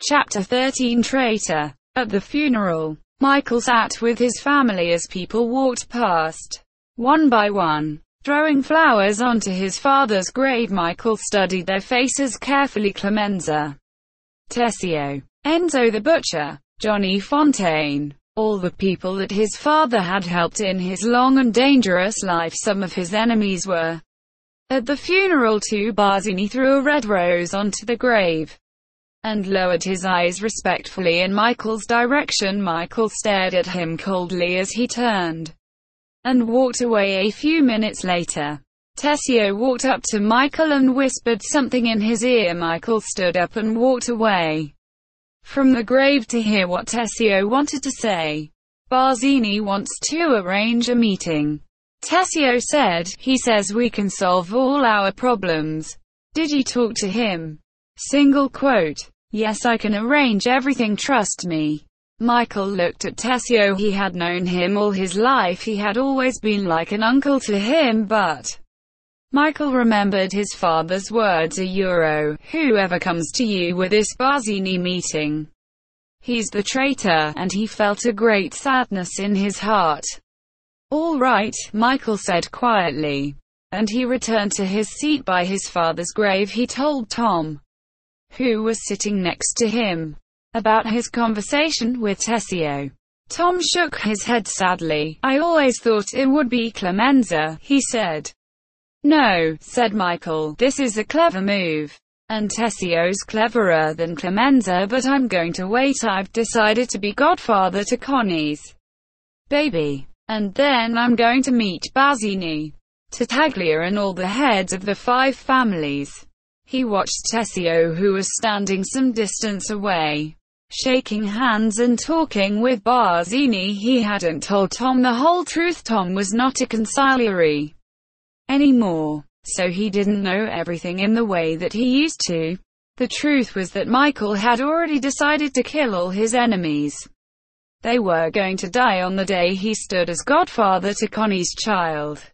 Chapter 13 Traitor. At the funeral, Michael sat with his family as people walked past, one by one, throwing flowers onto his father's grave. Michael studied their faces carefully. Clemenza, Tessio, Enzo the butcher, Johnny Fontaine, all the people that his father had helped in his long and dangerous life. Some of his enemies were at the funeral too. Barzini threw a red rose onto the grave and lowered his eyes respectfully in Michael's direction. Michael stared at him coldly as he turned and walked away. A few minutes later, Tessio walked up to Michael and whispered something in his ear. Michael stood up and walked away from the grave to hear what Tessio wanted to say. Barzini wants to arrange a meeting, Tessio said. He says we can solve all our problems. Did you talk to him? Single quote. Yes, I can arrange everything, trust me. Michael looked at Tessio. He had known him all his life. He had always been like an uncle to him, but Michael remembered his father's words, whoever comes to you with this Barzini meeting, he's the traitor, and he felt a great sadness in his heart. All right, Michael said quietly, and he returned to his seat by his father's grave. He told Tom, who was sitting next to him, about his conversation with Tessio. Tom shook his head sadly. I always thought it would be Clemenza, he said. No, said Michael, this is a clever move. And Tessio's cleverer than Clemenza, but I'm going to wait. I've decided to be godfather to Connie's baby. And then I'm going to meet Barzini, Tartaglia and all the heads of the 5 families. He watched Tessio, who was standing some distance away, shaking hands and talking with Barzini. He hadn't told Tom the whole truth. Tom was not a consigliere anymore, so he didn't know everything in the way that he used to. The truth was that Michael had already decided to kill all his enemies. They were going to die on the day he stood as godfather to Connie's child.